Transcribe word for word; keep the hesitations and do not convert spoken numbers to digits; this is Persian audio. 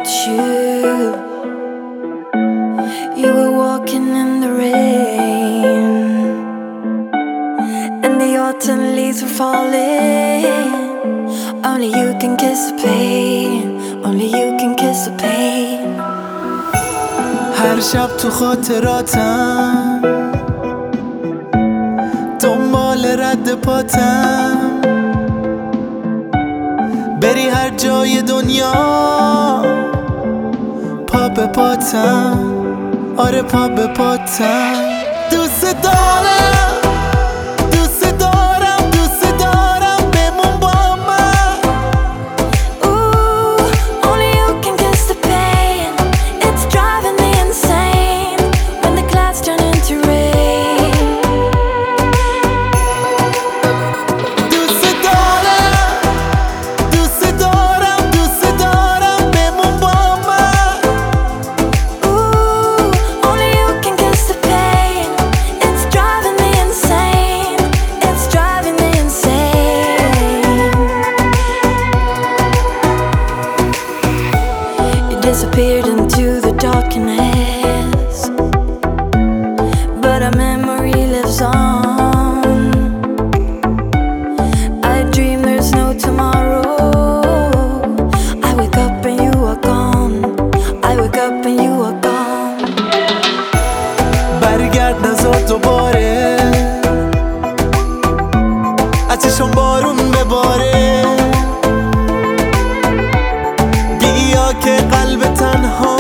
you. You were walking in the rain, and the autumn leaves were falling. Only you can kiss the pain. Only you can kiss the pain. هر شب تو خاطراتم دنبال رد پاتم، بری هر جای دنیا پا به پاتم، آره پا به پاتم. دوست دارم دوست دارم دوست دارم بمون با من. Ooh, only you can kiss the pain. It's driving me insane when the clouds turn into rain. دوست دارم دوست دارم دوست دارم بمون با من. Ooh, only you can kiss the pain. It's driving me insane. It's driving me insane. You disappeared into the darkness, but our memory lives on. I dream there's no tomorrow. I wake up and you are gone. I wake up and you are gone. برگرد نزار دوباره، از چشم بارون بباره. بیا که قلب تنها